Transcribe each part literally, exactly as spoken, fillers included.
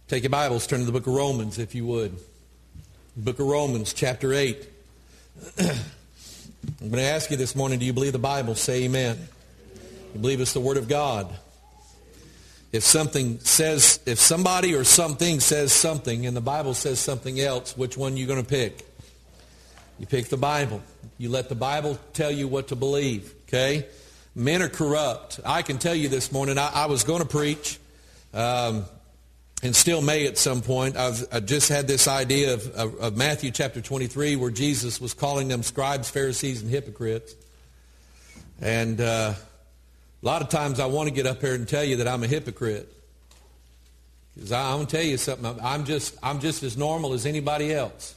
Take your Bibles, turn to the book of Romans, if you would. Book of Romans, chapter eight. I'm going to ask you this morning, do you believe the Bible? Say amen. You believe it's the Word of God? If something says, if somebody or something says something and the Bible says something else, which one are you going to pick? You pick the Bible. You let the Bible tell you what to believe, okay? Men are corrupt. I can tell you this morning, I, I was going to preach, um, and still may at some point. I've, I just had this idea of, of, of Matthew chapter twenty-three where Jesus was calling them scribes, Pharisees, and hypocrites. And uh, a lot of times I want to get up here and tell you that I'm a hypocrite. Because I'm going to tell you something. I'm just, I'm just as normal as anybody else.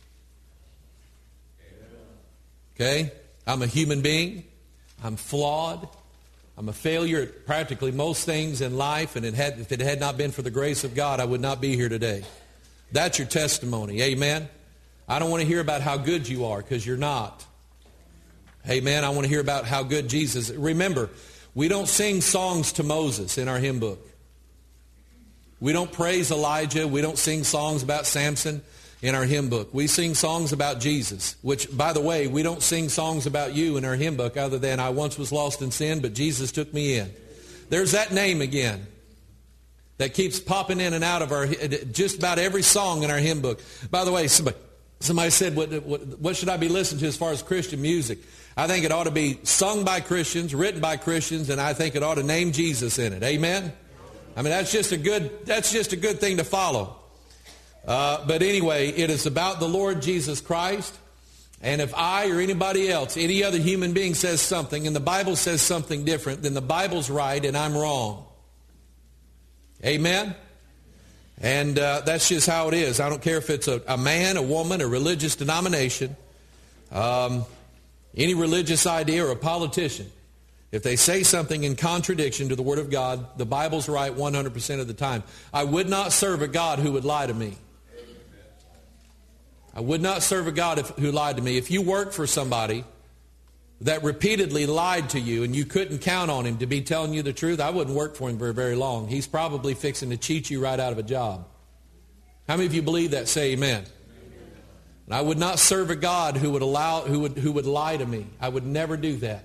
Okay? I'm a human being. I'm flawed. I'm a failure at practically most things in life, and it had, if it had not been for the grace of God, I would not be here today. That's your testimony. Amen? I don't want to hear about how good you are, because you're not. Amen? I want to hear about how good Jesus is. Remember, we don't sing songs to Moses in our hymn book. We don't praise Elijah. We don't sing songs about Samson in our hymn book. We sing songs about Jesus, which, by the way, we don't sing songs about you in our hymn book other than I once was lost in sin, but Jesus took me in. There's that name again that keeps popping in and out of our, just about every song in our hymn book. By the way, somebody, somebody said, what, what, what should I be listening to as far as Christian music? I think it ought to be sung by Christians, written by Christians, and I think it ought to name Jesus in it. Amen? I mean, that's just a good, that's just a good thing to follow. Uh, but anyway, it is about the Lord Jesus Christ. And if I or anybody else, any other human being says something and the Bible says something different, then the Bible's right and I'm wrong. Amen? And uh, that's just how it is. I don't care if it's a, a man, a woman, a religious denomination, um, any religious idea or a politician. If they say something in contradiction to the Word of God, the Bible's right one hundred percent of the time. I would not serve a God who would lie to me. I would not serve a God if, who lied to me. If you work for somebody that repeatedly lied to you and you couldn't count on him to be telling you the truth, I wouldn't work for him very, very long. He's probably fixing to cheat you right out of a job. How many of you believe that? Say amen. And I would not serve a God who would allow, who would, who would lie to me. I would never do that.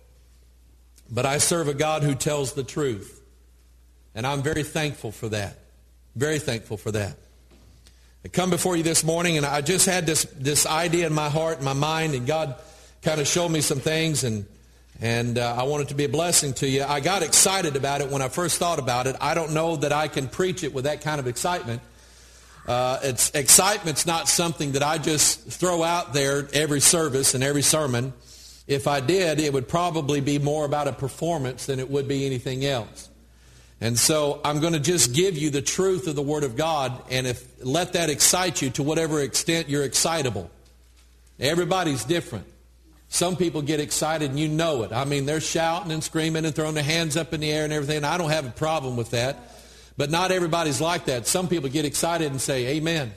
But I serve a God who tells the truth. And I'm very thankful for that. Very thankful for that. I come before you this morning, and I just had this, this idea in my heart and my mind, and God kind of showed me some things, and, and uh, I want it to be a blessing to you. I got excited about it when I first thought about it. I don't know that I can preach it with that kind of excitement. Uh, it's, excitement's not something that I just throw out there every service and every sermon. If I did, it would probably be more about a performance than it would be anything else. And so I'm going to just give you the truth of the Word of God, and if let that excite you to whatever extent you're excitable. Everybody's different. Some people get excited and you know it. I mean, they're shouting and screaming and throwing their hands up in the air and everything, and I don't have a problem with that. But not everybody's like that. Some people get excited and say, amen.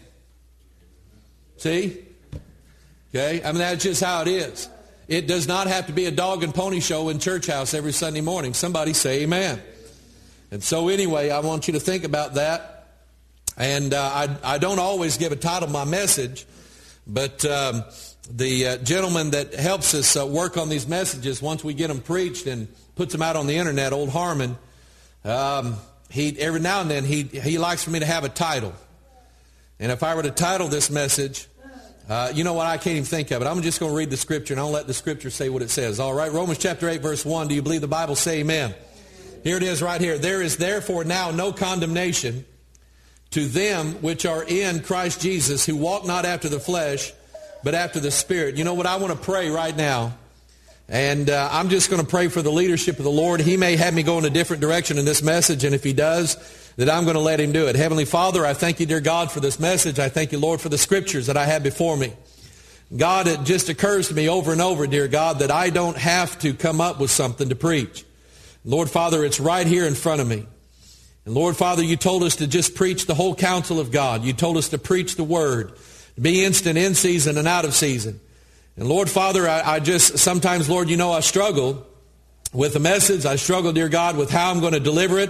See? Okay? I mean, that's just how it is. It does not have to be a dog and pony show in church house every Sunday morning. Somebody say amen. And so anyway, I want you to think about that. And uh, I, I don't always give a title to my message, but um, the uh, gentleman that helps us uh, work on these messages, once we get them preached and puts them out on the internet, old Harmon, um, he every now and then he, he likes for me to have a title. And if I were to title this message, uh, you know what, I can't even think of it. I'm just going to read the Scripture, and I'll let the Scripture say what it says. All right, Romans chapter eight, verse one, do you believe the Bible? Say amen. Here it is right here. There is therefore now no condemnation to them which are in Christ Jesus, who walk not after the flesh, but after the Spirit. You know what? I want to pray right now. And uh, I'm just going to pray for the leadership of the Lord. He may have me go in a different direction in this message, and if He does, that I'm going to let Him do it. Heavenly Father, I thank You, dear God, for this message. I thank You, Lord, for the Scriptures that I have before me. God, it just occurs to me over and over, dear God, that I don't have to come up with something to preach. Lord Father, it's right here in front of me. And Lord Father, You told us to just preach the whole counsel of God. You told us to preach the Word, to be instant in season and out of season. And Lord Father, I, I just, sometimes, Lord, You know I struggle with the message. I struggle, dear God, with how I'm going to deliver it.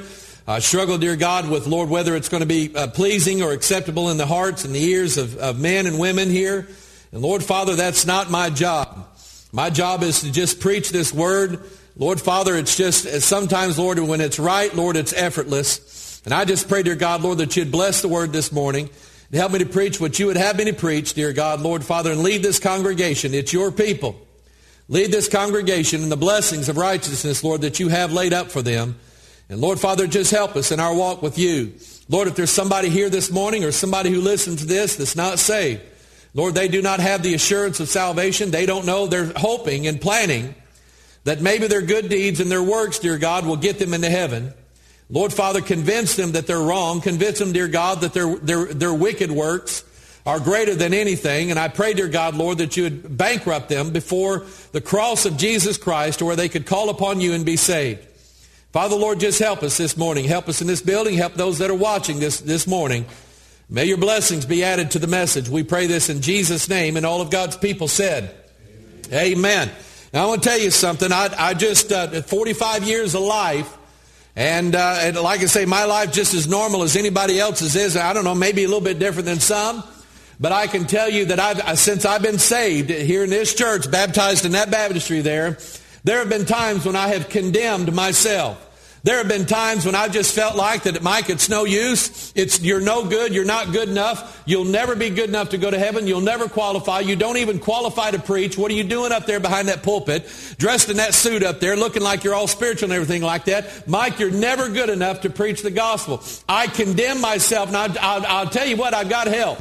I struggle, dear God, with, Lord, whether it's going to be uh, pleasing or acceptable in the hearts and the ears of, of men and women here. And Lord, Father, that's not my job. My job is to just preach this word. Lord, Father, it's just sometimes, Lord, when it's right, Lord, it's effortless. And I just pray, dear God, Lord, that you'd bless the word this morning and help me to preach what you would have me to preach, dear God, Lord, Father, and lead this congregation. It's your people. Lead this congregation in the blessings of righteousness, Lord, that you have laid up for them. And Lord, Father, just help us in our walk with you. Lord, if there's somebody here this morning or somebody who listens to this that's not saved, Lord, they do not have the assurance of salvation. They don't know. They're hoping and planning that maybe their good deeds and their works, dear God, will get them into heaven. Lord, Father, convince them that they're wrong. Convince them, dear God, that their, their, their wicked works are greater than anything. And I pray, dear God, Lord, that you would bankrupt them before the cross of Jesus Christ, where they could call upon you and be saved. Father, Lord, just help us this morning. Help us in this building. Help those that are watching this, this morning. May your blessings be added to the message. We pray this in Jesus' name, and all of God's people said, Amen. Amen. Now, I want to tell you something. I, I just, uh, forty-five years of life, and, uh, and like I say, my life just as normal as anybody else's is. I don't know, maybe a little bit different than some. But I can tell you that I've, since I've been saved here in this church, baptized in that baptistry there, there have been times when I have condemned myself. There have been times when I've just felt like that, Mike, it's no use. It's, you're no good. You're not good enough. You'll never be good enough to go to heaven. You'll never qualify. You don't even qualify to preach. What are you doing up there behind that pulpit, dressed in that suit up there, looking like you're all spiritual and everything like that? Mike, you're never good enough to preach the gospel. I condemn myself. Now, I'll, I'll tell you what, I've got help.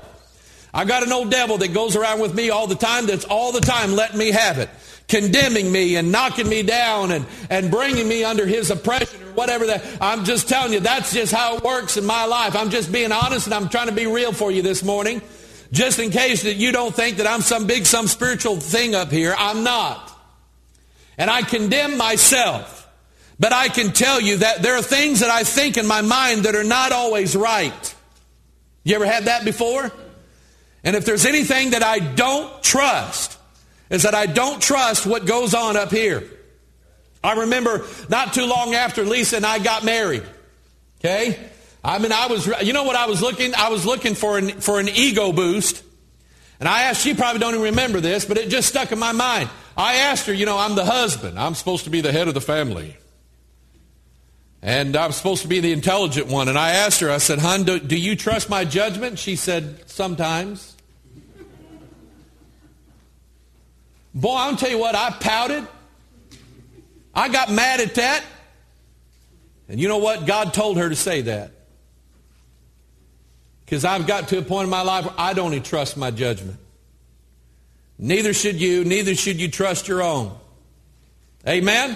I got an old devil that goes around with me all the time, that's all the time letting me have it, condemning me and knocking me down and, and bringing me under his oppression or whatever that. I'm just telling you, that's just how it works in my life. I'm just being honest, and I'm trying to be real for you this morning, just in case that you don't think that I'm some big, some spiritual thing up here. I'm not. And I condemn myself. But I can tell you that there are things that I think in my mind that are not always right. You ever had that before? And if there's anything that I don't trust, is that I don't trust what goes on up here. I remember not too long after Lisa and I got married. Okay? I mean, I was, you know what I was looking? I was looking for an, for an ego boost. And I asked, she probably don't even remember this, but it just stuck in my mind. I asked her, you know, I'm the husband. I'm supposed to be the head of the family. And I'm supposed to be the intelligent one. And I asked her, I said, hon, do, do you trust my judgment? She said, sometimes. Boy, I'll tell you what, I pouted. I got mad at that. And you know what? God told her to say that. Because I've got to a point in my life where I don't even trust my judgment. Neither should you. Neither should you trust your own. Amen?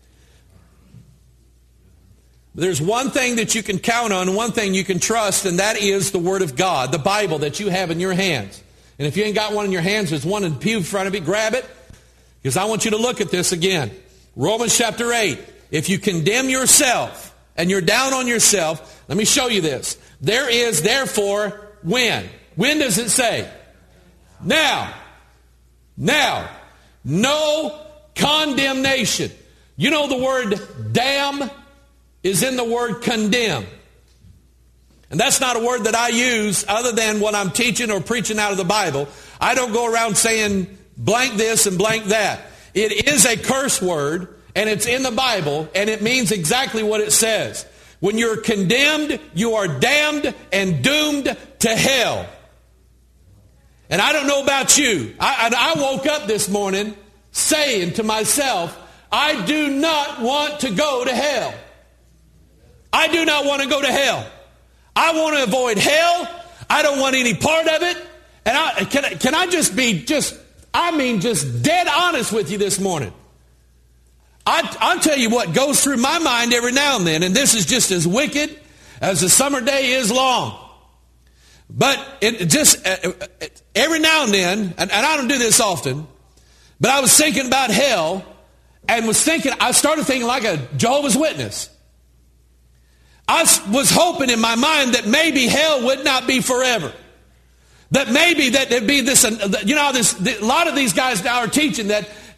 There's one thing that you can count on, one thing you can trust, and that is the Word of God, the Bible that you have in your hands. And if you ain't got one in your hands, there's one in the pew in front of you. Grab it, because I want you to look at this again. Romans chapter eight. If you condemn yourself and you're down on yourself, let me show you this. There is therefore when. When does it say? Now. Now. No condemnation. You know the word damn is in the word condemn. And that's not a word that I use other than what I'm teaching or preaching out of the Bible. I don't go around saying blank this and blank that. It is a curse word, and it's in the Bible, and it means exactly what it says. When you're condemned, you are damned and doomed to hell. And I don't know about you. I, I woke up this morning saying to myself, I do not want to go to hell. I do not want to go to hell. I want to avoid hell. I don't want any part of it. And I, can, I, can I just be just, I mean, just dead honest with you this morning? I, I'll tell you what goes through my mind every now and then, and this is just as wicked as the summer day is long. But it just, uh, every now and then, and, and I don't do this often, but I was thinking about hell and was thinking, I started thinking like a Jehovah's Witness. I was hoping in my mind that maybe hell would not be forever. That maybe that there'd be this, you know, this, a lot of these guys now are teaching that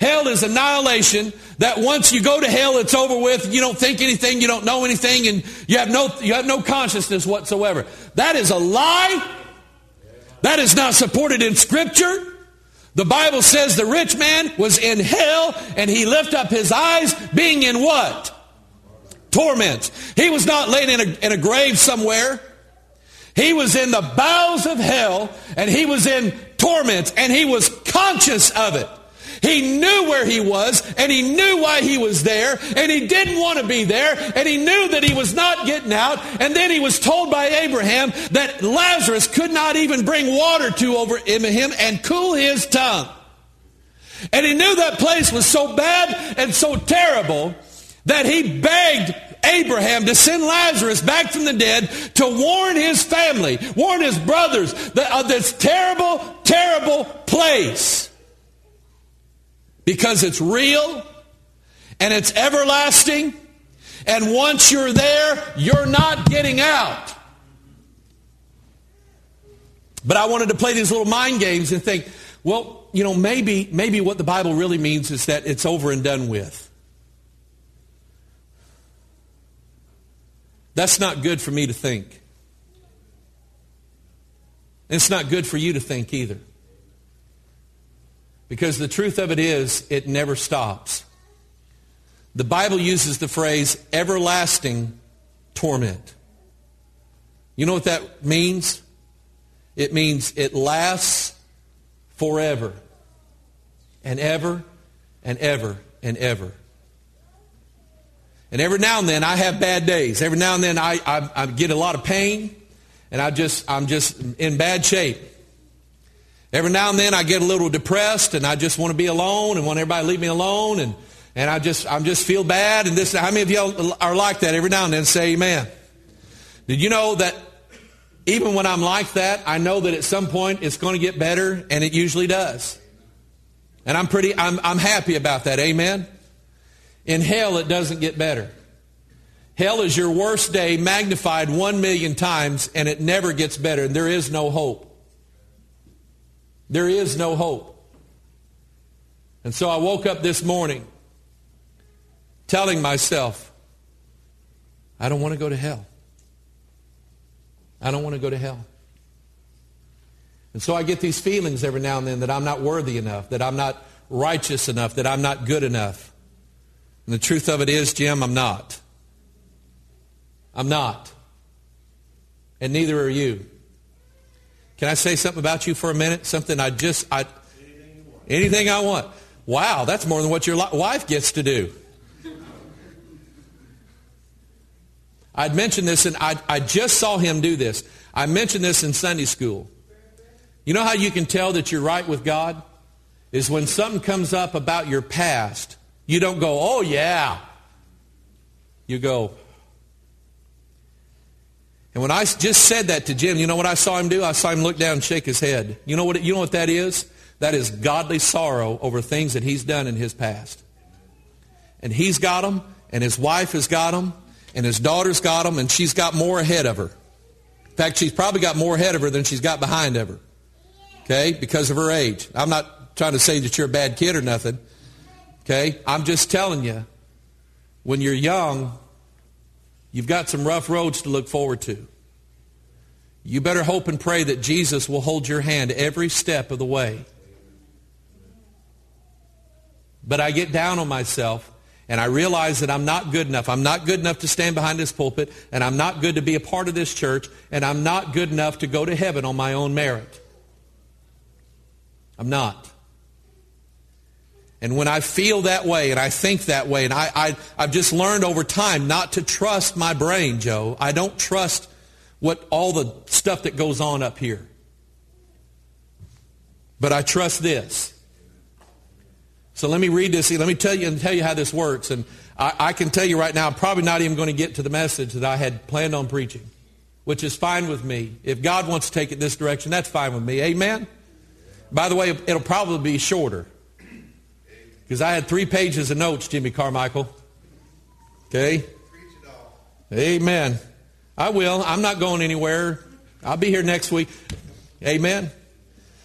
Hell is annihilation, that once you go to hell, it's over with. You don't think anything, you don't know anything, and you have no, you have no consciousness whatsoever. That is a lie. That is not supported in Scripture. The Bible says the rich man was in hell, and he lifted up his eyes, being in what? Torments. He was not laying in a, in a grave somewhere. He was in the bowels of hell, and he was in torments, and he was conscious of it. He knew where he was, and he knew why he was there, and he didn't want to be there, and he knew that he was not getting out. And then he was told by Abraham that Lazarus could not even bring water to over him and cool his tongue. And he knew that place was so bad and so terrible that he begged Abraham to send Lazarus back from the dead to warn his family, warn his brothers of this terrible, terrible place. Because it's real, and it's everlasting, and once you're there, you're not getting out. But I wanted to play these little mind games and think, well, you know, maybe, maybe what the Bible really means is that it's over and done with. That's not good for me to think. It's not good for you to think either. Because the truth of it is, it never stops. The Bible uses the phrase everlasting torment. You know what that means? It means it lasts forever and ever and ever and ever. And every now and then I have bad days. Every now and then I, I, I get a lot of pain, and I just, I'm just in bad shape. Every now and then I get a little depressed, and I just want to be alone and want everybody to leave me alone, and, and I just I'm just feel bad. And this, how many of y'all are like that every now and then? Say amen. Did you know that even when I'm like that, I know that at some point it's going to get better, and it usually does. And I'm pretty I'm I'm happy about that. Amen. In hell, it doesn't get better. Hell is your worst day magnified one million times, and it never gets better. And there is no hope. There is no hope. And so I woke up this morning telling myself, I don't want to go to hell. I don't want to go to hell. And so I get these feelings every now and then that I'm not worthy enough, that I'm not righteous enough, that I'm not good enough. And the truth of it is, Jim, I'm not. I'm not. And neither are you. Can I say something about you for a minute? Something I just, I, anything I want. Wow, that's more than what your wife gets to do. I'd mentioned this, and I, I just saw him do this. I mentioned this in Sunday school. You know how you can tell that you're right with God? Is when something comes up about your past, you don't go, oh yeah. You go. And when I just said that to Jim, you know what I saw him do? I saw him look down and shake his head. You know what, you know what that is? That is godly sorrow over things that he's done in his past. And he's got them, and his wife has got them, and his daughter's got them, and she's got more ahead of her. In fact, she's probably got more ahead of her than she's got behind of her. Okay? Because of her age. I'm not trying to say that you're a bad kid or nothing. Okay? I'm just telling you, when you're young, you've got some rough roads to look forward to. You better hope and pray that Jesus will hold your hand every step of the way. But I get down on myself, and I realize that I'm not good enough. I'm not good enough to stand behind this pulpit, and I'm not good to be a part of this church, and I'm not good enough to go to heaven on my own merit. I'm not. And when I feel that way and I think that way, and I, I, I've just learned over time not to trust my brain, Joe. I don't trust what all the stuff that goes on up here. But I trust this. So let me read this. Let me tell you and tell you how this works. And I, I can tell you right now, I'm probably not even going to get to the message that I had planned on preaching, which is fine with me. If God wants to take it this direction, that's fine with me. Amen? By the way, it'll probably be shorter. Because I had three pages of notes, Jimmy Carmichael. Okay? Amen. I will. I'm not going anywhere. I'll be here next week. Amen.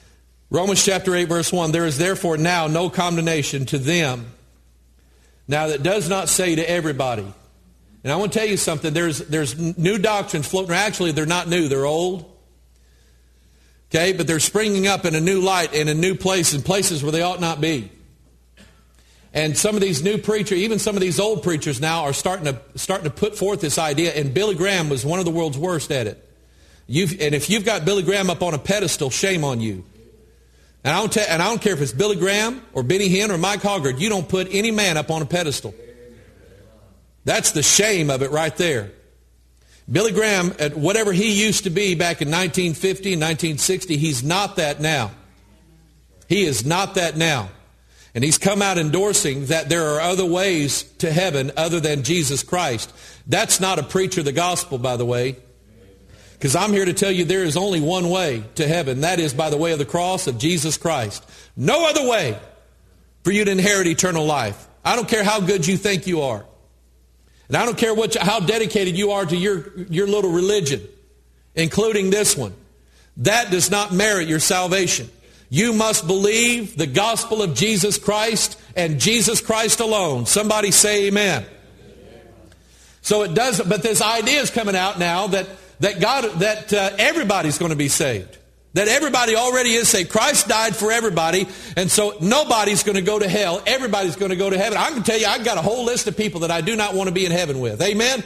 Romans chapter eight, verse one, there is therefore now no condemnation to them. Now that does not say to everybody. And I want to tell you something, there's, there's new doctrines floating around. Actually, they're not new, they're old. Okay, but they're springing up in a new light, in a new place, in places where they ought not be. And some of these new preachers, even some of these old preachers now are starting to, starting to put forth this idea, and Billy Graham was one of the world's worst at it. You've, and if you've got Billy Graham up on a pedestal, shame on you. And I, don't ta- and I don't care if it's Billy Graham or Benny Hinn or Mike Hoggard, you don't put any man up on a pedestal. That's the shame of it right there. Billy Graham, at whatever he used to be back in nineteen fifty and nineteen sixty, he's not that now. He is not that now. And he's come out endorsing that there are other ways to heaven other than Jesus Christ. That's not a preacher of the gospel, by the way. Because I'm here to tell you there is only one way to heaven. That is by the way of the cross of Jesus Christ. No other way for you to inherit eternal life. I don't care how good you think you are. And I don't care what, how dedicated you are to your, your little religion, including this one. That does not merit your salvation. You must believe the gospel of Jesus Christ and Jesus Christ alone. Somebody say amen. So it does, but this idea is coming out now that that God, that uh, everybody's going to be saved. That everybody already is saved. Christ died for everybody, and so nobody's going to go to hell. Everybody's going to go to heaven. I can tell you, I've got a whole list of people that I do not want to be in heaven with. Amen?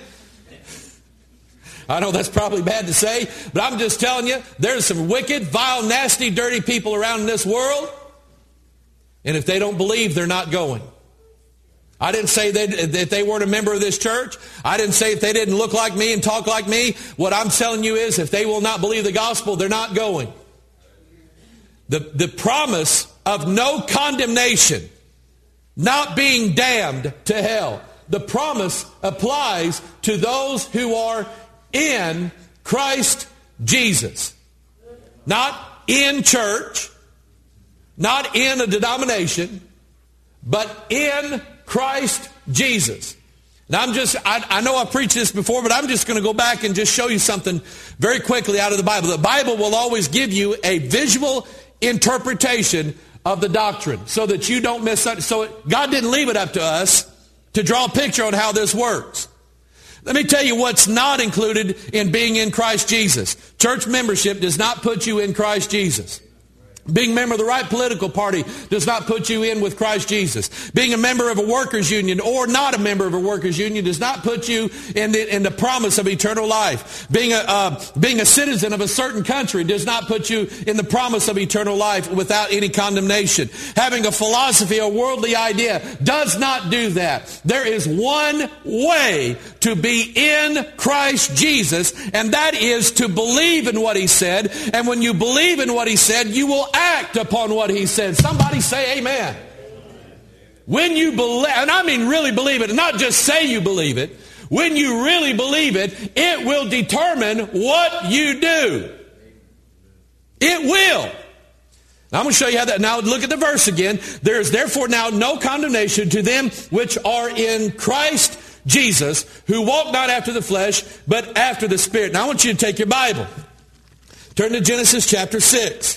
I know that's probably bad to say, but I'm just telling you, there's some wicked, vile, nasty, dirty people around in this world, and if they don't believe, they're not going. I didn't say that, that they weren't a member of this church. I didn't say if they didn't look like me and talk like me. What I'm telling you is if they will not believe the gospel, they're not going. The, the promise of no condemnation, not being damned to hell, the promise applies to those who are in Christ Jesus. Not in church, not in a denomination, but in Christ Jesus. Now I'm just, I, I know I've preached this before, but I'm just going to go back and just show you something very quickly out of the Bible. The Bible will always give you a visual interpretation of the doctrine so that you don't miss it. So God didn't leave it up to us to draw a picture on how this works. Let me tell you what's not included in being in Christ Jesus. Church membership does not put you in Christ Jesus. Being a member of the right political party does not put you in with Christ Jesus. Being a member of a workers' union or not a member of a workers' union does not put you in the, in the promise of eternal life. Being a, uh, being a citizen of a certain country does not put you in the promise of eternal life without any condemnation. Having a philosophy, a worldly idea does not do that. There is one way to be in Christ Jesus, and that is to believe in what He said. And when you believe in what He said, you will act upon what He said. Somebody say amen. When you believe, and I mean really believe it, not just say you believe it. When you really believe it, it will determine what you do. It will. Now I'm going to show you how that. Now look at the verse again. There is therefore now no condemnation to them which are in Christ Jesus, who walk not after the flesh, but after the Spirit. Now I want you to take your Bible. Turn to Genesis chapter six.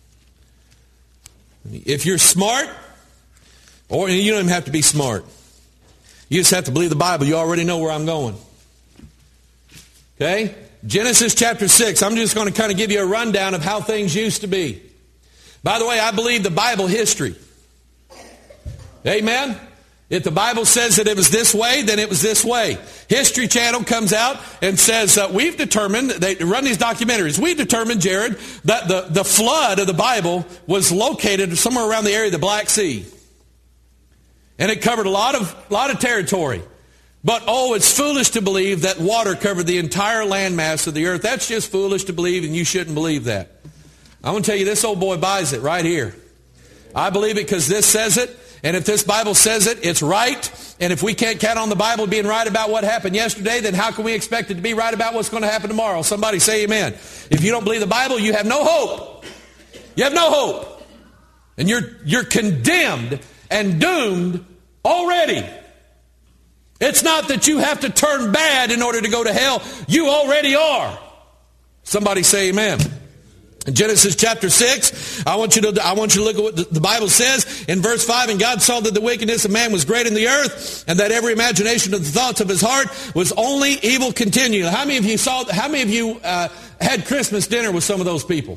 If you're smart, or you don't even have to be smart. You just have to believe the Bible. You already know where I'm going. Okay? Genesis chapter six. I'm just going to kind of give you a rundown of how things used to be. By the way, I believe the Bible history. Amen? If the Bible says that it was this way, then it was this way. History Channel comes out and says, uh, we've determined, they run these documentaries, we've determined, Jared, that the, the flood of the Bible was located somewhere around the area of the Black Sea. And it covered a lot of, lot of territory. But, oh, it's foolish to believe that water covered the entire landmass of the earth. That's just foolish to believe, and you shouldn't believe that. I'm going to tell you, this old boy buys it right here. I believe it because this says it. And if this Bible says it, it's right. And if we can't count on the Bible being right about what happened yesterday, then how can we expect it to be right about what's going to happen tomorrow? Somebody say amen. If you don't believe the Bible, you have no hope. You have no hope. And you're, you're condemned and doomed already. It's not that you have to turn bad in order to go to hell. You already are. Somebody say amen. In Genesis chapter six, I want you to, I want you to look at what the Bible says in verse five. And God saw that the wickedness of man was great in the earth, and that every imagination of the thoughts of his heart was only evil continually. How many of you saw, how many of you uh, had Christmas dinner with some of those people?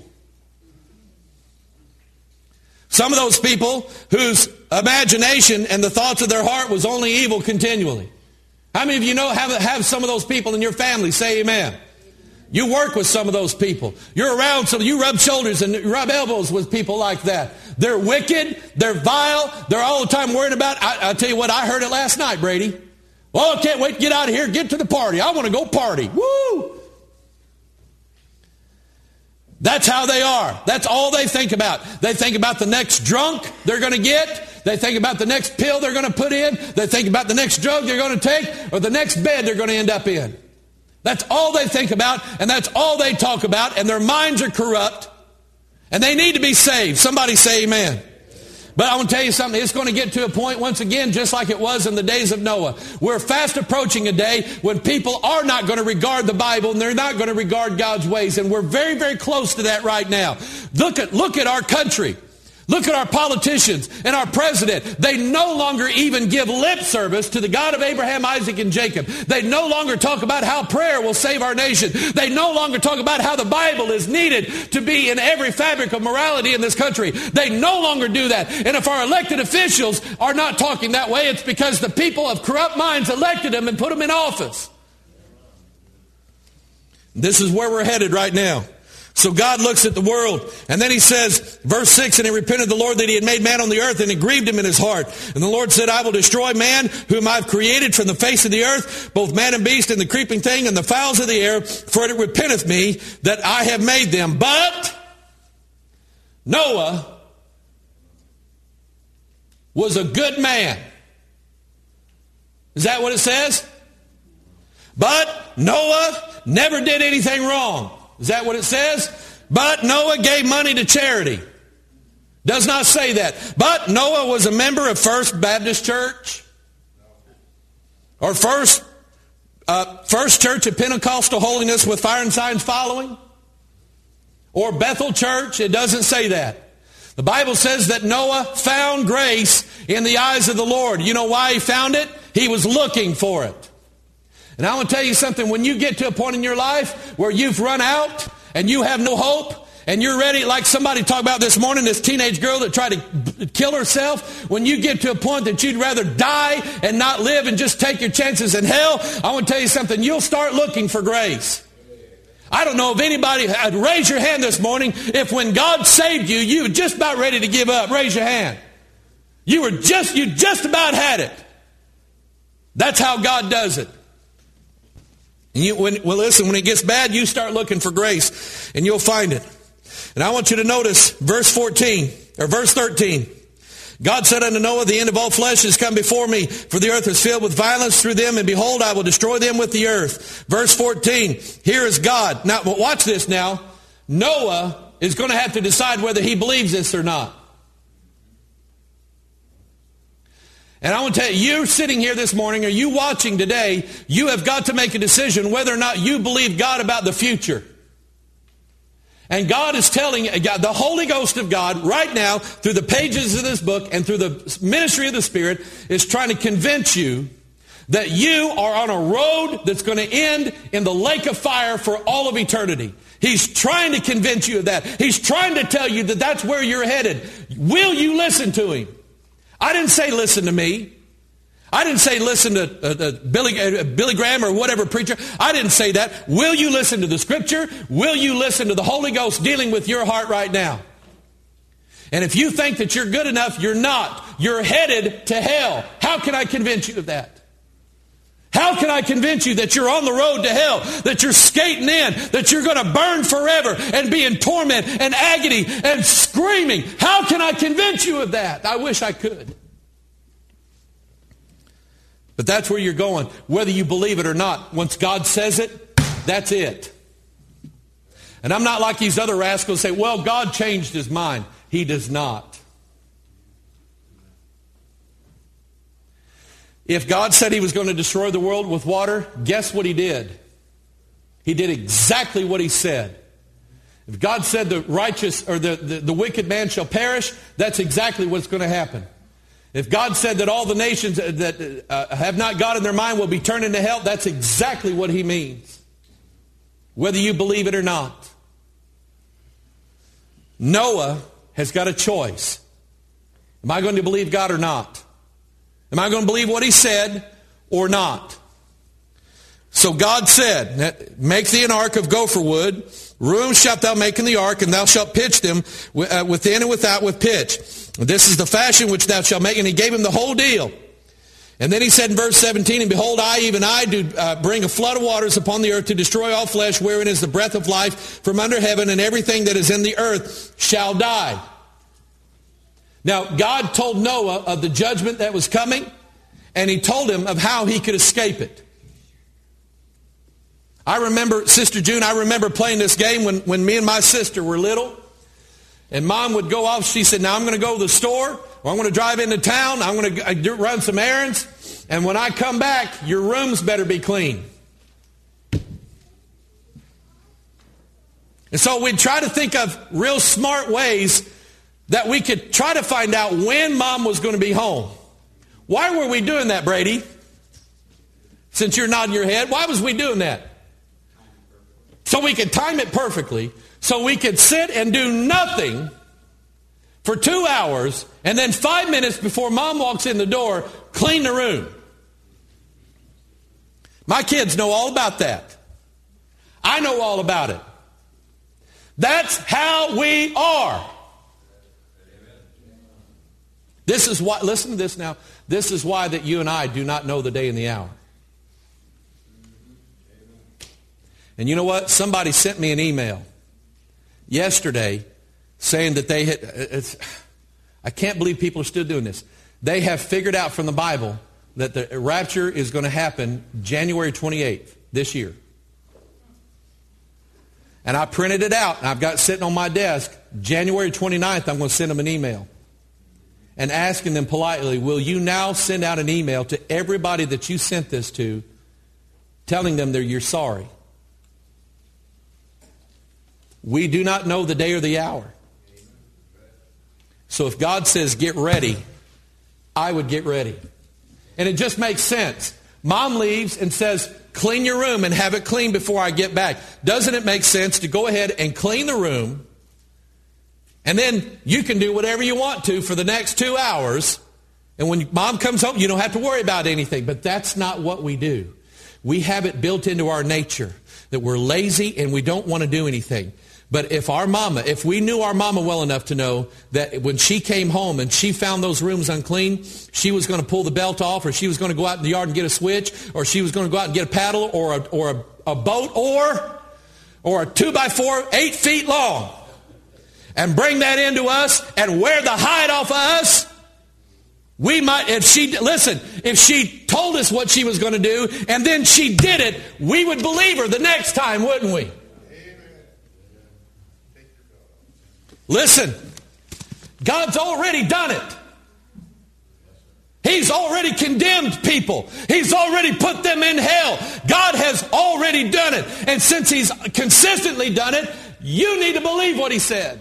Some of those people whose imagination and the thoughts of their heart was only evil continually. How many of you know, have, have some of those people in your family? Say amen. You work with some of those people. You're around some, you rub shoulders and rub elbows with people like that. They're wicked. They're vile. They're all the time worried about, I, I'll tell you what, I heard it last night, Brady. Well, I can't wait to get out of here, get to the party. I want to go party. Woo! That's how they are. That's all they think about. They think about the next drunk they're going to get. They think about the next pill they're going to put in. They think about the next drug they're going to take, or the next bed they're going to end up in. That's all they think about, and that's all they talk about, and their minds are corrupt, and they need to be saved. Somebody say amen. But I want to tell you something. It's going to get to a point, once again, just like it was in the days of Noah. We're fast approaching a day when people are not going to regard the Bible, and they're not going to regard God's ways. And we're very, very close to that right now. Look at, look at our country. Look at our politicians and our president. They no longer even give lip service to the God of Abraham, Isaac, and Jacob. They no longer talk about how prayer will save our nation. They no longer talk about how the Bible is needed to be in every fabric of morality in this country. They no longer do that. And if our elected officials are not talking that way, it's because the people of corrupt minds elected them and put them in office. This is where we're headed right now. So God looks at the world, and then he says, verse six, and he repented the Lord that he had made man on the earth, and it grieved him in his heart. And the Lord said, I will destroy man, whom I've created from the face of the earth, both man and beast, and the creeping thing, and the fowls of the air, for it repenteth me that I have made them. But Noah was a good man. Is that what it says? But Noah never did anything wrong. Is that what it says? But Noah gave money to charity. Does not say that. But Noah was a member of First Baptist Church. Or First, uh, First Church of Pentecostal Holiness with Fire and Signs Following. Or Bethel Church. It doesn't say that. The Bible says that Noah found grace in the eyes of the Lord. You know why he found it? He was looking for it. And I want to tell you something. When you get to a point in your life where you've run out and you have no hope and you're ready, like somebody talked about this morning, this teenage girl that tried to kill herself. When you get to a point that you'd rather die and not live and just take your chances in hell, I want to tell you something. You'll start looking for grace. I don't know if anybody, I'd raise your hand this morning if when God saved you, you were just about ready to give up. Raise your hand. You were just, you just about had it. That's how God does it. And you, when, well, listen, when it gets bad, you start looking for grace, and you'll find it. And I want you to notice verse fourteen, or verse thirteen. God said unto Noah, the end of all flesh is come before me, for the earth is filled with violence through them, and behold, I will destroy them with the earth. Verse fourteen, here is God. Now, watch this now. Noah is going to have to decide whether he believes this or not. And I want to tell you, you're sitting here this morning, or you watching today, you have got to make a decision whether or not you believe God about the future. And God is telling, the Holy Ghost of God right now, through the pages of this book and through the ministry of the Spirit, is trying to convince you that you are on a road that's going to end in the lake of fire for all of eternity. He's trying to convince you of that. He's trying to tell you that that's where you're headed. Will you listen to him? I didn't say listen to me. I didn't say listen to uh, uh, Billy, uh, Billy Graham or whatever preacher. I didn't say that. Will you listen to the Scripture? Will you listen to the Holy Ghost dealing with your heart right now? And if you think that you're good enough, you're not. You're headed to hell. How can I convince you of that? How can I convince you that you're on the road to hell, that you're skating in, that you're going to burn forever and be in torment and agony and screaming? How can I convince you of that? I wish I could. But that's where you're going, whether you believe it or not. Once God says it, that's it. And I'm not like these other rascals who say, well, God changed his mind. He does not. If God said he was going to destroy the world with water, guess what he did? He did exactly what he said. If God said the righteous or the, the, the wicked man shall perish, that's exactly what's going to happen. If God said that all the nations that uh, have not God in their mind will be turned into hell, that's exactly what he means. Whether you believe it or not. Noah has got a choice. Am I going to believe God or not? Am I going to believe what he said or not? So God said, make thee an ark of gopher wood. Rooms shalt thou make in the ark, and thou shalt pitch them within and without with pitch. This is the fashion which thou shalt make. And he gave him the whole deal. And then he said in verse seventeen, and behold, I, even I, do uh, bring a flood of waters upon the earth to destroy all flesh, wherein is the breath of life from under heaven, and everything that is in the earth shall die. Now, God told Noah of the judgment that was coming, and he told him of how he could escape it. I remember, Sister June, I remember playing this game when, when me and my sister were little. And Mom would go off. She said, now I'm going to go to the store, or I'm going to drive into town. I'm going to run some errands. And when I come back, your rooms better be clean. And so we'd try to think of real smart ways that we could try to find out when Mom was going to be home. Why were we doing that, Brady? Since you're nodding your head, why was we doing that? So we could time it perfectly, so we could sit and do nothing for two hours, and then five minutes before Mom walks in the door, clean the room. My kids know all about that. I know all about it. That's how we are. This is why, listen to this now, this is why that you and I do not know the day and the hour. And you know what? Somebody sent me an email yesterday saying that they had, it's, I can't believe people are still doing this. They have figured out from the Bible that the rapture is going to happen January twenty-eighth this year. And I printed it out, and I've got it sitting on my desk. January twenty-ninth, I'm going to send them an email and asking them politely, will you now send out an email to everybody that you sent this to telling them that you're sorry? We do not know the day or the hour. So if God says get ready, I would get ready. And it just makes sense. Mom leaves and says, clean your room and have it clean before I get back. Doesn't it make sense to go ahead and clean the room, and then you can do whatever you want to for the next two hours, and when Mom comes home, you don't have to worry about anything. But that's not what we do. We have it built into our nature that we're lazy and we don't want to do anything. But if our mama, if we knew our mama well enough to know that when she came home and she found those rooms unclean, she was going to pull the belt off, or she was going to go out in the yard and get a switch, or she was going to go out and get a paddle, or a, or a, a boat, or, or a two by four, eight feet long, and bring that into us and wear the hide off of us, we might, if she, listen, if she told us what she was going to do and then she did it, we would believe her the next time, wouldn't we? Listen, God's already done it. He's already condemned people. He's already put them in hell. God has already done it. And since He's consistently done it, you need to believe what He said.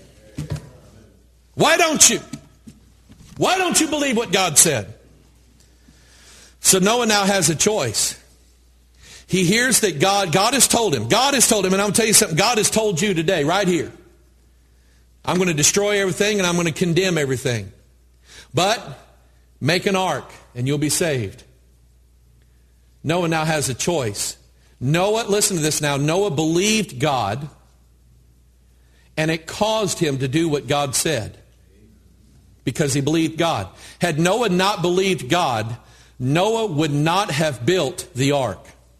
Why don't you? Why don't you believe what God said? So Noah now has a choice. He hears that God, God has told him. God has told him, and I'm going to tell you something. God has told you today, right here. I'm going to destroy everything and I'm going to condemn everything. But make an ark and you'll be saved. Noah now has a choice. Noah, listen to this now. Noah believed God, and it caused him to do what God said because he believed God. Had Noah not believed God, Noah would not have built the ark.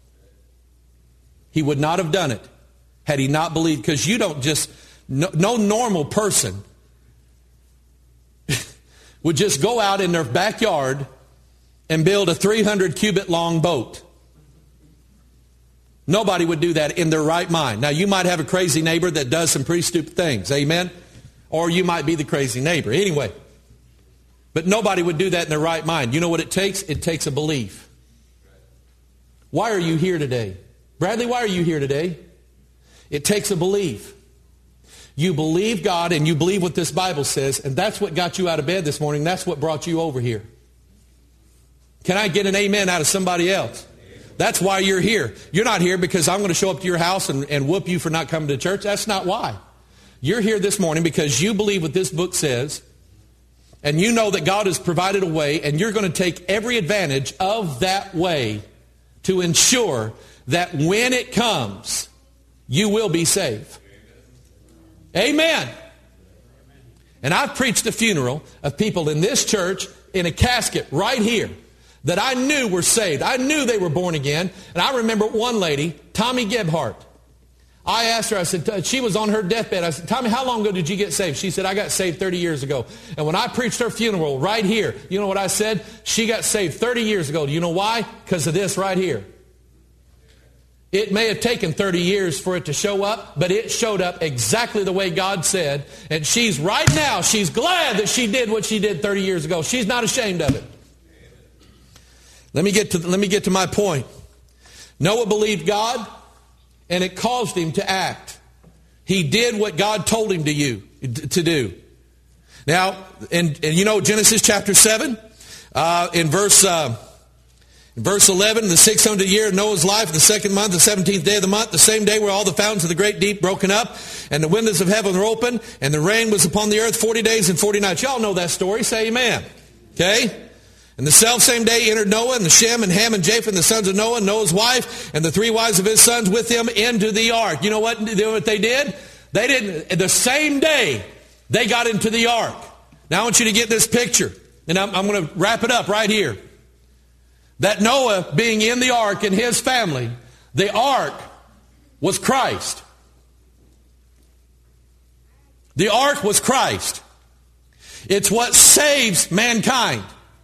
He would not have done it had he not believed, because you don't just... No, no normal person would just go out in their backyard and build a three hundred cubit long boat. Nobody would do that in their right mind. Now, you might have a crazy neighbor that does some pretty stupid things. Amen? Or you might be the crazy neighbor. Anyway. But nobody would do that in their right mind. You know what it takes? It takes a belief. Why are you here today? Bradley, why are you here today? It takes a belief. You believe God and you believe what this Bible says, and that's what got you out of bed this morning. That's what brought you over here. Can I get an amen out of somebody else? That's why you're here. You're not here because I'm going to show up to your house and, and whoop you for not coming to church. That's not why. You're here this morning because you believe what this book says, and you know that God has provided a way, and you're going to take every advantage of that way to ensure that when it comes, you will be saved. Amen. And I've preached a funeral of people in this church in a casket right here that I knew were saved. I knew they were born again. And I remember one lady, Tommy Gebhardt. I asked her, I said, she was on her deathbed. I said, Tommy, how long ago did you get saved? She said, I got saved thirty years ago. And when I preached her funeral right here, you know what I said? She got saved thirty years ago. Do you know why? Because of this right here. It may have taken thirty years for it to show up, but it showed up exactly the way God said. And she's right now, she's glad that she did what she did thirty years ago. She's not ashamed of it. Let me get to, let me get to my point. Noah believed God, and it caused him to act. He did what God told him to, you, to do. Now, and, and you know Genesis chapter seven, uh, in verse... Uh, In verse eleven, the six hundredth year of Noah's life, the second month, the seventeenth day of the month, the same day were all the fountains of the great deep broken up, and the windows of heaven were open, and the rain was upon the earth forty days and forty nights. Y'all know that story. Say amen. Okay? And the selfsame day entered Noah, and the Shem, and Ham, and Japheth, and the sons of Noah, and Noah's wife, and the three wives of his sons with him into the ark. You know what, you know what they did? They didn't, the same day, they got into the ark. Now I want you to get this picture, and I'm, I'm going to wrap it up right here. That Noah being in the ark and his family, the ark was Christ. The ark was Christ. It's what saves mankind.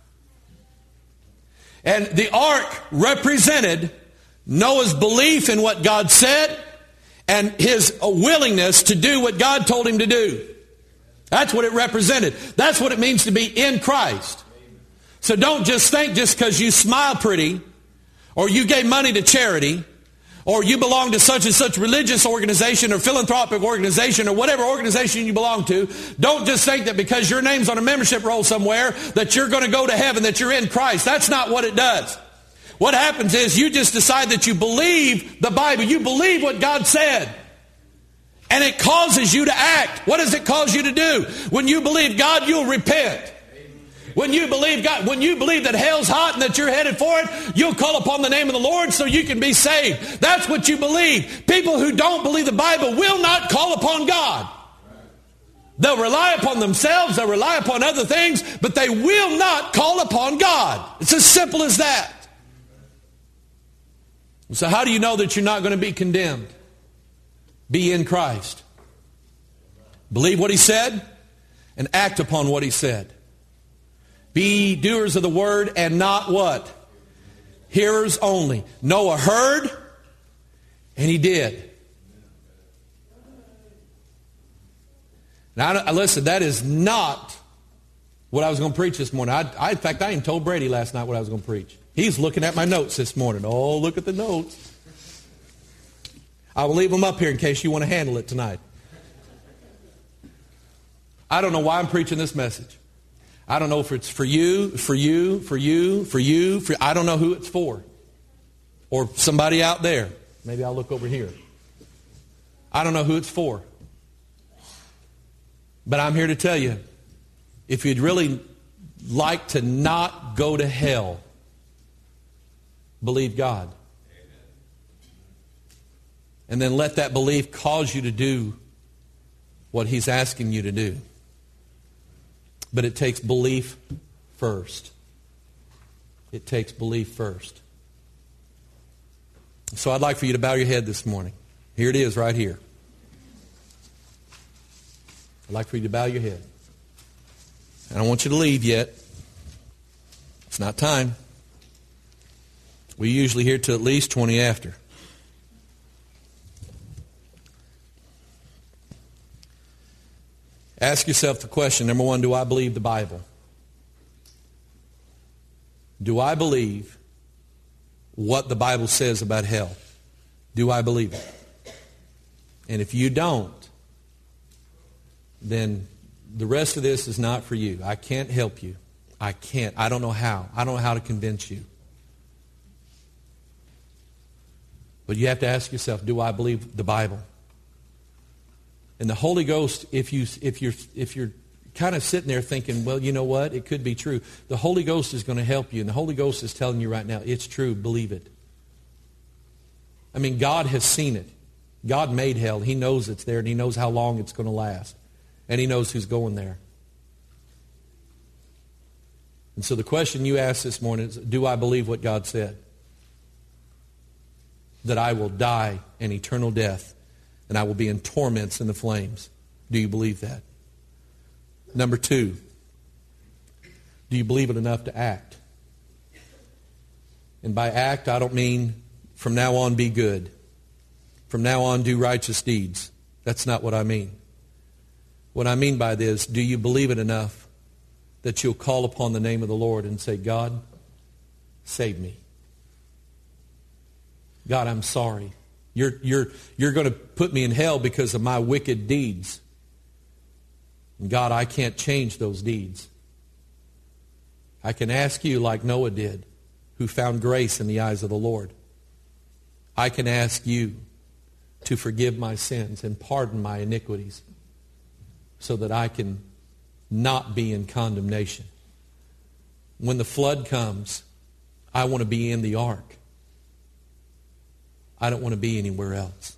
And the ark represented Noah's belief in what God said and his willingness to do what God told him to do. That's what it represented. That's what it means to be in Christ. So don't just think just because you smile pretty, or you gave money to charity, or you belong to such and such religious organization or philanthropic organization or whatever organization you belong to, don't just think that because your name's on a membership roll somewhere that you're going to go to heaven, that you're in Christ. That's not what it does. What happens is you just decide that you believe the Bible. You believe what God said. And it causes you to act. What does it cause you to do? When you believe God, you'll repent. When you believe God, when you believe that hell's hot and that you're headed for it, you'll call upon the name of the Lord so you can be saved. That's what you believe. People who don't believe the Bible will not call upon God. They'll rely upon themselves, they'll rely upon other things, but they will not call upon God. It's as simple as that. So how do you know that you're not going to be condemned? Be in Christ. Believe what He said and act upon what He said. Be doers of the word and not what? Hearers only. Noah heard and he did. Now, listen, that is not what I was going to preach this morning. I, I, in fact, I even told Brady last night what I was going to preach. He's looking at my notes this morning. Oh, look at the notes. I will leave them up here in case you want to handle it tonight. I don't know why I'm preaching this message. I don't know if it's for you, for you, for you, for you, for I don't know who it's for. Or somebody out there. Maybe I'll look over here. I don't know who it's for. But I'm here to tell you, if you'd really like to not go to hell, believe God. And then let that belief cause you to do what He's asking you to do. But it takes belief first. It takes belief first. So I'd like for you to bow your head this morning. Here it is right here. I'd like for you to bow your head. I don't want you to leave yet. It's not time. We usually here till at least twenty after. Ask yourself the question, number one, do I believe the Bible? Do I believe what the Bible says about hell? Do I believe it? And if you don't, then the rest of this is not for you. I can't help you. I can't. I don't know how. I don't know how to convince you. But you have to ask yourself, do I believe the Bible? And the Holy Ghost, if you if you're if you're kind of sitting there thinking, well, you know what, it could be true. The Holy Ghost is going to help you, and the Holy Ghost is telling you right now, it's true, believe it. I mean, God has seen it. God made hell. He knows it's there, and He knows how long it's going to last. And He knows who's going there. And so the question you asked this morning is, do I believe what God said? That I will die an eternal death, and I will be in torments in the flames. Do you believe that? Number two, do you believe it enough to act? And by act, I don't mean from now on be good. From now on do righteous deeds. That's not what I mean. What I mean by this, do you believe it enough that you'll call upon the name of the Lord and say, God, save me. God, I'm sorry. You're, you're, you're going to put me in hell because of my wicked deeds. And God, I can't change those deeds. I can ask you like Noah did, who found grace in the eyes of the Lord. I can ask you to forgive my sins and pardon my iniquities so that I can not be in condemnation. When the flood comes, I want to be in the ark. I don't want to be anywhere else.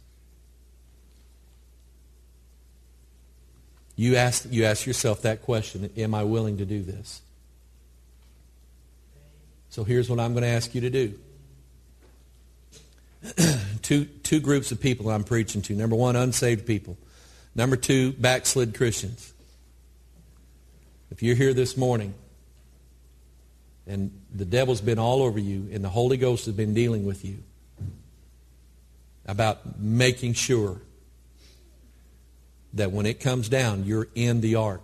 You ask, you ask yourself that question, am I willing to do this? So here's what I'm going to ask you to do. two, two groups of people I'm preaching to. Number one, unsaved people. Number two, backslid Christians. If you're here this morning and the devil's been all over you and the Holy Ghost has been dealing with you about making sure that when it comes down, you're in the ark.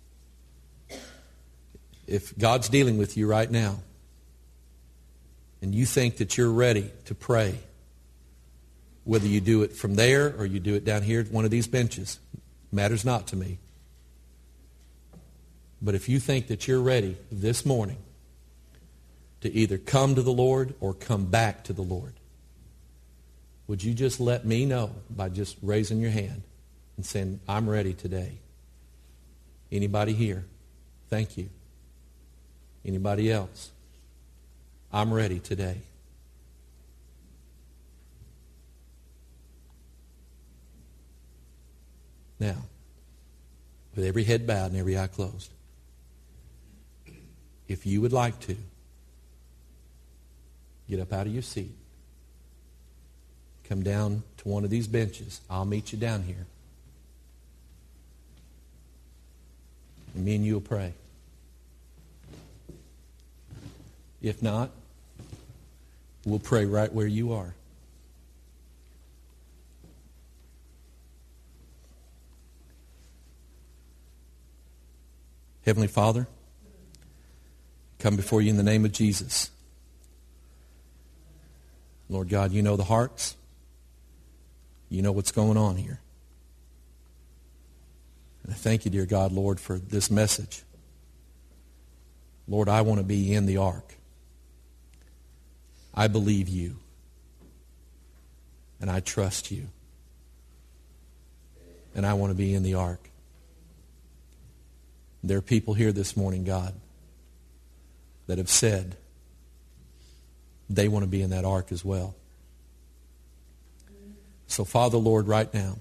If God's dealing with you right now and you think that you're ready to pray, whether you do it from there or you do it down here at one of these benches, matters not to me. But if you think that you're ready this morning to either come to the Lord or come back to the Lord, would you just let me know by just raising your hand and saying, I'm ready today? Anybody here? Thank you. Anybody else? I'm ready today. Now, with every head bowed and every eye closed, if you would like to, get up out of your seat. Come down to one of these benches. I'll meet you down here. And me and you will pray. If not, we'll pray right where you are. Heavenly Father, come before you in the name of Jesus. Lord God, you know the hearts. You know what's going on here. And I thank you, dear God, Lord, for this message. Lord, I want to be in the ark. I believe you. And I trust you. And I want to be in the ark. There are people here this morning, God, that have said they want to be in that ark as well. So, Father, Lord, right now,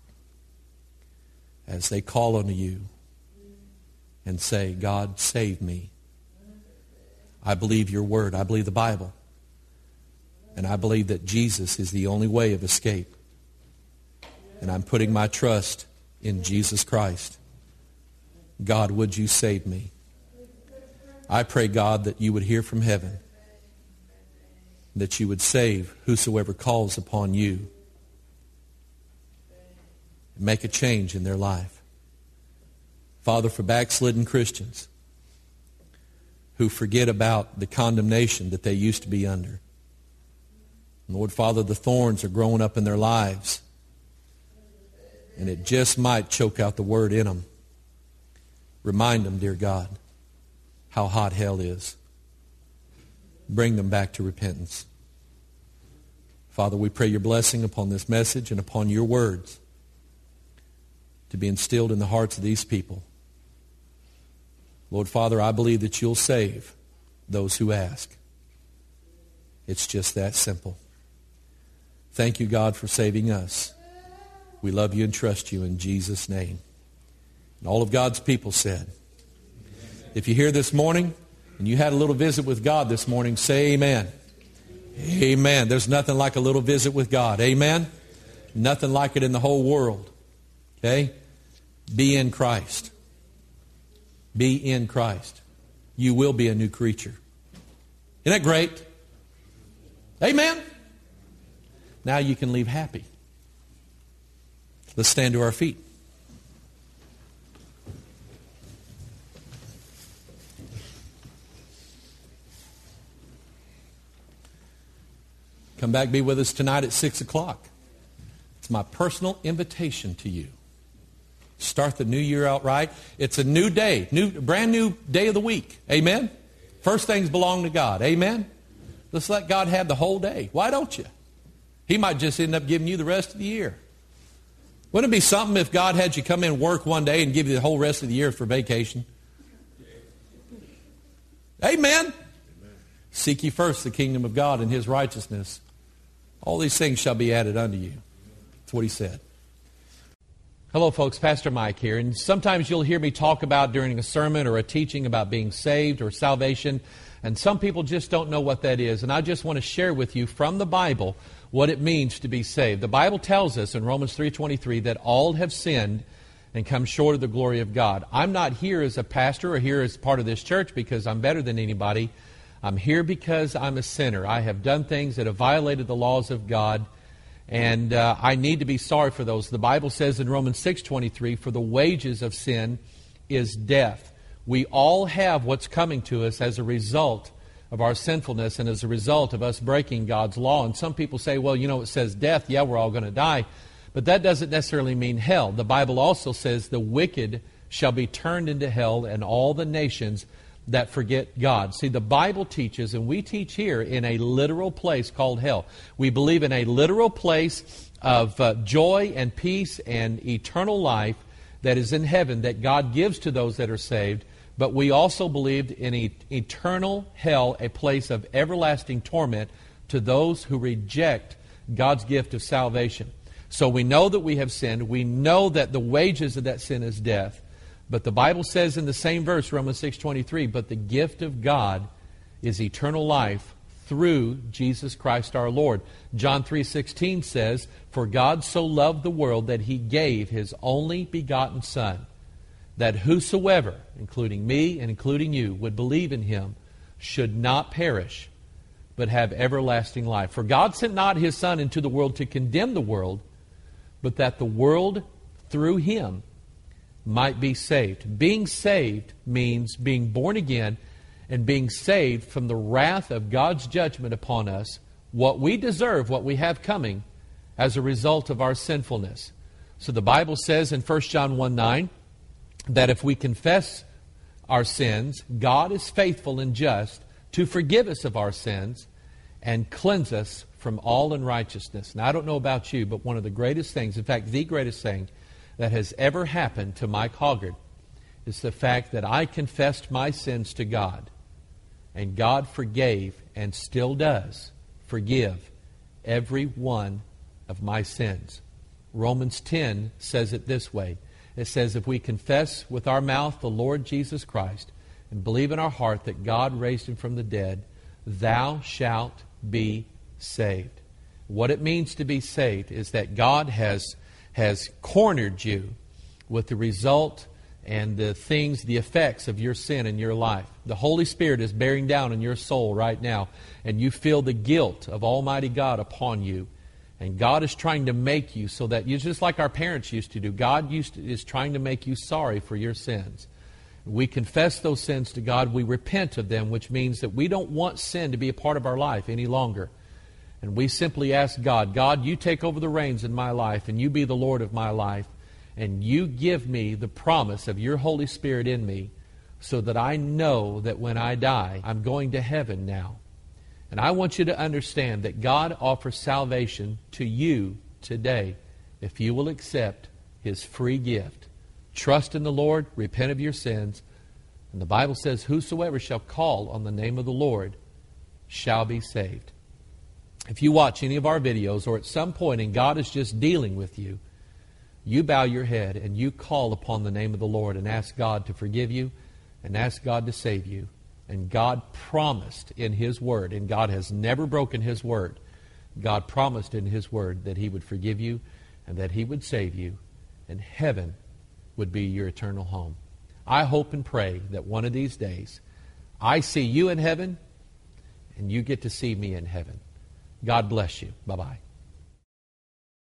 as they call unto you and say, God, save me. I believe your word. I believe the Bible. And I believe that Jesus is the only way of escape. And I'm putting my trust in Jesus Christ. God, would you save me? I pray, God, that you would hear from heaven, that you would save whosoever calls upon you, and make a change in their life. Father, for backslidden Christians who forget about the condemnation that they used to be under. Lord, Father, the thorns are growing up in their lives, and it just might choke out the word in them. Remind them, dear God, how hot hell is. Bring them back to repentance. Father, we pray your blessing upon this message and upon your words to be instilled in the hearts of these people. Lord Father, I believe that you'll save those who ask. It's just that simple. Thank you, God, for saving us. We love you and trust you in Jesus' name. And all of God's people said, if you're here this morning and you had a little visit with God this morning, say amen. Amen. There's nothing like a little visit with God. Amen. Nothing like it in the whole world. Okay? Be in Christ. Be in Christ. You will be a new creature. Isn't that great? Amen. Now you can leave happy. Let's stand to our feet. Come back, be with us tonight at six o'clock. It's my personal invitation to you. Start the new year out right. It's a new day, new, brand new day of the week. Amen? First things belong to God. Amen? Let's let God have the whole day. Why don't you? He might just end up giving you the rest of the year. Wouldn't it be something if God had you come in and work one day and give you the whole rest of the year for vacation? Amen? Amen. Seek ye first the kingdom of God and his righteousness. All these things shall be added unto you. That's what he said. Hello, folks. Pastor Mike here. And sometimes you'll hear me talk about during a sermon or a teaching about being saved or salvation. And some people just don't know what that is. And I just want to share with you from the Bible what it means to be saved. The Bible tells us in Romans three twenty-three that all have sinned and come short of the glory of God. I'm not here as a pastor or here as part of this church because I'm better than anybody. I'm here because I'm a sinner. I have done things that have violated the laws of God, and uh, I need to be sorry for those. The Bible says in Romans six twenty-three, for the wages of sin is death. We all have what's coming to us as a result of our sinfulness and as a result of us breaking God's law. And some people say, well, you know, it says death. Yeah, we're all going to die. But that doesn't necessarily mean hell. The Bible also says the wicked shall be turned into hell, and all the nations that forget God. See, the Bible teaches, and we teach here, in a literal place called hell. We believe in a literal place of uh, joy and peace and eternal life that is in heaven that God gives to those that are saved. But we also believed in e- eternal hell, a place of everlasting torment to those who reject God's gift of salvation. So we know that we have sinned. We know that the wages of that sin is death. But the Bible says in the same verse, Romans six twenty-three, but the gift of God is eternal life through Jesus Christ our Lord. John three sixteen says, for God so loved the world that he gave his only begotten Son, that whosoever, including me and including you, would believe in him should not perish, but have everlasting life. For God sent not his Son into the world to condemn the world, but that the world through him might be saved. Being saved means being born again and being saved from the wrath of God's judgment upon us, what we deserve, what we have coming as a result of our sinfulness. So the Bible says in First John one nine that if we confess our sins, God is faithful and just to forgive us of our sins and cleanse us from all unrighteousness. Now, I don't know about you, but one of the greatest things, in fact, the greatest thing that has ever happened to Mike Hoggard is the fact that I confessed my sins to God, and God forgave and still does forgive every one of my sins. Romans ten says it this way. It says, if we confess with our mouth the Lord Jesus Christ and believe in our heart that God raised him from the dead, thou shalt be saved. What it means to be saved is that God has has cornered you with the result and the things, the effects of your sin in your life. The Holy Spirit is bearing down in your soul right now, and you feel the guilt of Almighty God upon you. And God is trying to make you so that you, just like our parents used to do, God used to, is trying to make you sorry for your sins. We confess those sins to God. We repent of them, which means that we don't want sin to be a part of our life any longer. And we simply ask God, God, you take over the reins in my life, and you be the Lord of my life. and you give me the promise of your Holy Spirit in me so that I know that when I die, I'm going to heaven now. And I want you to understand that God offers salvation to you today if you will accept His free gift. Trust in the Lord, repent of your sins, and the Bible says, whosoever shall call on the name of the Lord shall be saved. If you watch any of our videos, or at some point and God is just dealing with you, you bow your head and you call upon the name of the Lord and ask God to forgive you and ask God to save you. And God promised in His Word, and God has never broken His Word, God promised in His Word that He would forgive you and that He would save you, and heaven would be your eternal home. I hope and pray that one of these days I see you in heaven and you get to see me in heaven. God bless you. Bye-bye.